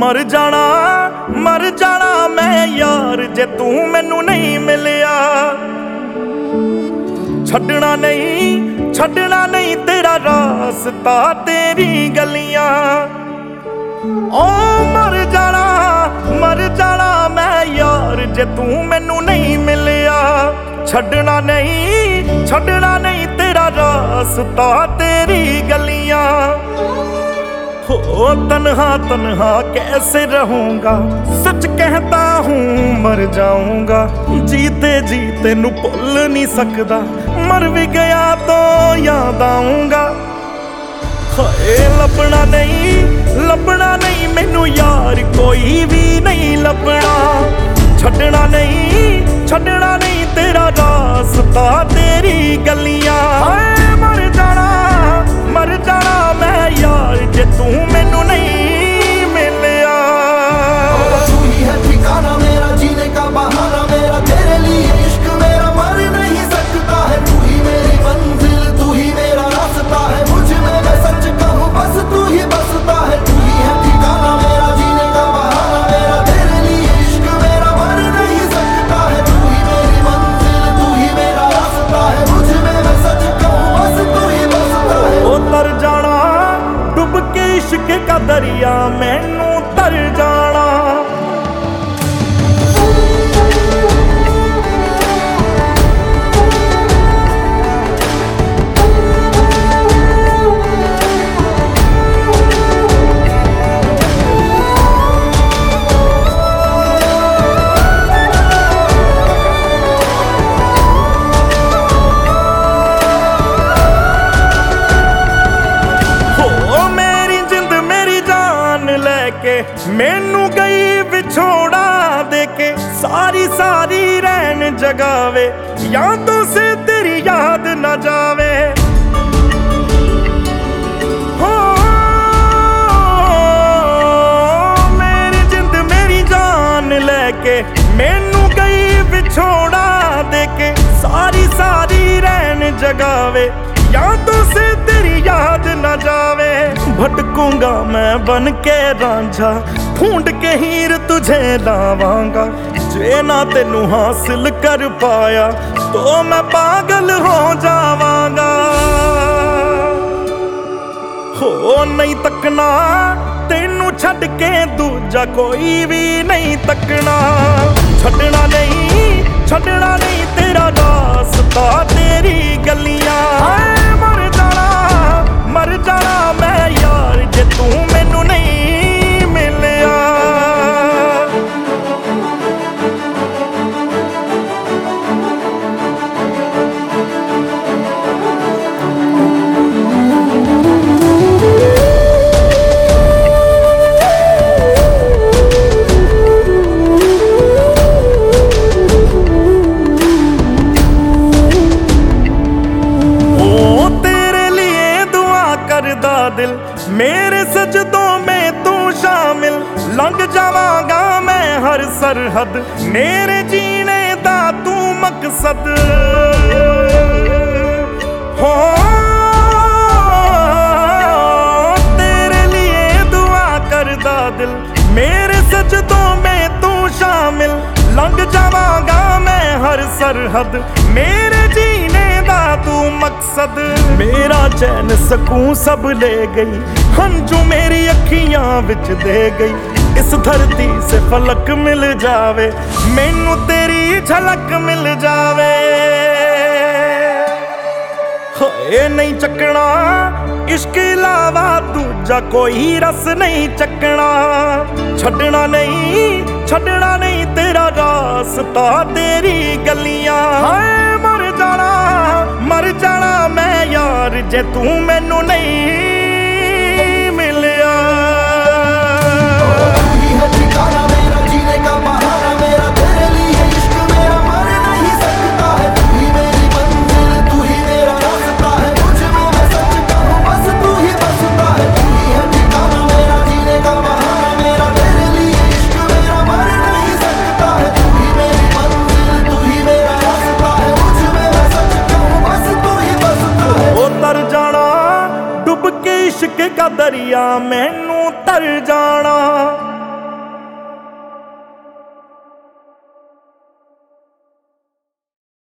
मर जाना मैं यार जे तू मैनू नहीं मिलिया। छड्डना नहीं तेरा रास्ता तेरी गलियां। ओ मर जाना मैं यार जे तू मैनू नहीं मिलिया। छड्डना नहीं तेरा रास्ता तेरी गलियां। हो तन्हा कैसे रहूंगा, सच कहता हूँ मर जाऊंगा। जीते नू भुल नहीं सकदा, मर भी गया तो याद आऊंगा। हाय लभना नहीं मैनू यार कोई भी नहीं लभना। छड्डना नहीं तेरा रास्ता तेरी गलियां। मर जाना मैं यार जे तू मैनू नहीं मिलिया। तू ही है ठिकाना मेरा, जीने का बहाना मेरा, तेरे लिए इश्क मेरा मर नहीं सकता है। तू ही मेरी मंजिल, तू ही मेरा रास्ता है, मुझ में मैं सच कहूँ बस तू ही बसता है। तू ही है ठिकाना मेरा, जीने का बहाना मेरा, तेरे लिए इश्क मेरा मर नहीं सकता है। तू ही मेरी मंजिल, तू ही मेरा रास्ता है, मुझ में मैं सच कहूँ बस तू ही बसता है। ओ तर जाना डुब के इश्क का दरिया, मैनू तर जाना। मैनू गई विछोड़ा देके, सारी रैन जगावे, यादों से तेरी याद न जावे। हो मेरी जिंद मेरी जान लेके, मैनू गई विछोड़ा देके, सारी रैन जगावे, यादों से तेरी याद न जावे। भटकूंगा मैं बन के रांझा, ढूंढ के हीर तुझे लावांगा। जे ना तेनू हासिल कर पाया तो मैं पागल हो जावांगा। हो नहीं तकना तेनू छड्ड के दूजा कोई भी नहीं तकना। छड्डना नहीं तेरा रास्ता तेरी गलियां। मर जाना मैं यार जे तू मैनू नहीं मिलिया। दिल मेरे सजदों में तू शामिल, लंघ जावांगा मैं हर सरहद, मेरे जीने दा तू मकसद। हो तेरे लिए दुआ करदा दिल, मेरे सजदों में तू शामिल, लंघ जावांगा मैं हर सरहद, मेरे जीने दा तू मकसद। मेरा चैन सकून सब ले गई, हंझू मेरी अखियां विच दे गई। इस धरती से फलक मिल जावे, मैनू तेरी झलक मिल जावे। होए नहीं चकना इश्क इलावा दूजा कोई रस नहीं चकना। छड्डना नहीं तेरा रास्ता तेरी गलियां। मर जाना मैं यार जे तू मैनू नहीं मिलिया। तू ही है ठिकाना मेरा, जीने का बहाना मेरा, तेरे लिए इश्क मेरा मर नहीं सकता है। तू ही मेरी मंजिल, तू ही मेरा रास्ता है, मुझ में मैं सच कहूँ बस तू ही बसता है। तू ही है ठिकाना मेरा, जीने का बहाना मेरा, तेरे लिए इश्क मेरा मर नहीं सकता है। तू ही मेरी मंजिल, तू ही मेरा रास्ता है, मुझ में मैं सच कहूँ बस तू ही बसता है। ओ तर जाना डुब के इश्क का दरिया, मैनू तर जाना।